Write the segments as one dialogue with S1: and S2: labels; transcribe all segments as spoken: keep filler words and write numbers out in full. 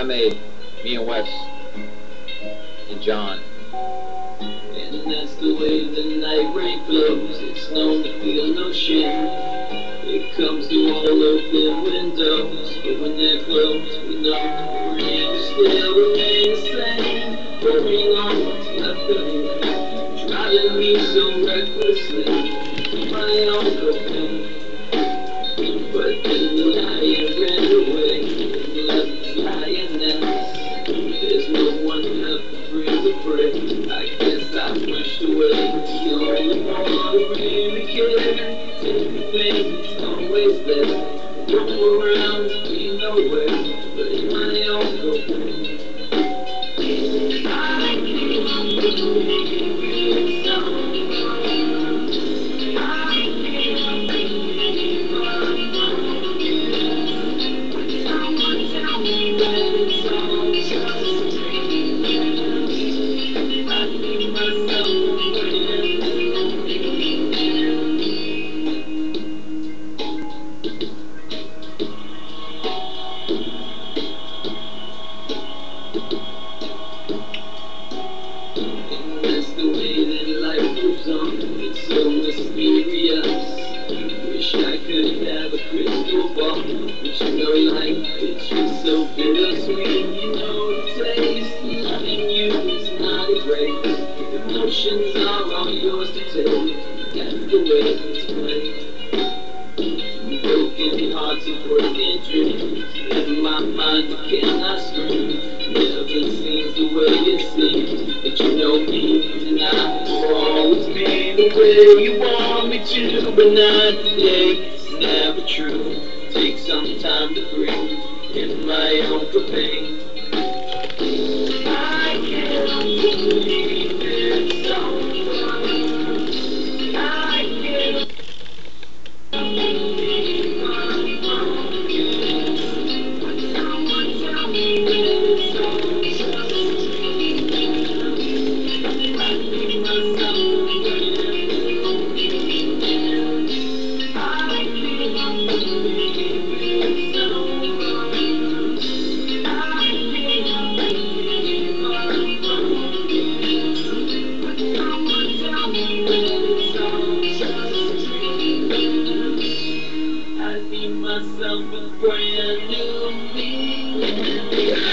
S1: I made, me and Wes and John.
S2: And that's the way the night rain flows. It's known to feel no shame. It comes through all open windows, but when they're closed, we know we still remain the same. Holding on what's left of me, driving me so recklessly, my own pain. But then the lion ran away and left us lioness. There's no one left to breathe or pray. I guess I pushed away the only one who really cared. Take the pain, it's always there. Roam around, be nowhere, but in my own pain. I can't believe it's over. I can't believe I'm wrong. Someone tell me that it's all just a dream. I need myself again. And that's the way that life moves on. It's so mysterious. Wish I could have a crystal ball, but you know life, it's just so bittersweet. You know the taste, loving you is not a race. Emotions are all yours to take. That's the way it's played. Broken hearts and broken dreams. In my mind, you cannot scream. Never seems the way it seems. But you know me, and I will always be the way you want me to. But not today, it's never true. Take some time to breathe in my own pain. I can't believe it's over. I can't believe I'm wrong. Someone tell me that it's all just a dream. I need myself again. I can't believe it's over. I can't believe I'm wrong. Someone tell me that it's all just a dream. I need myself a brand new beginning.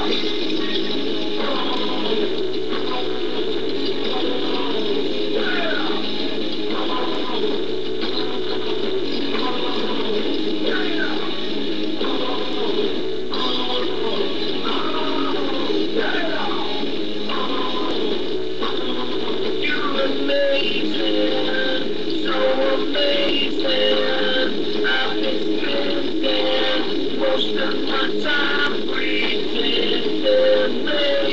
S2: You're amazing, so amazing. I've been spending most of my time breathing in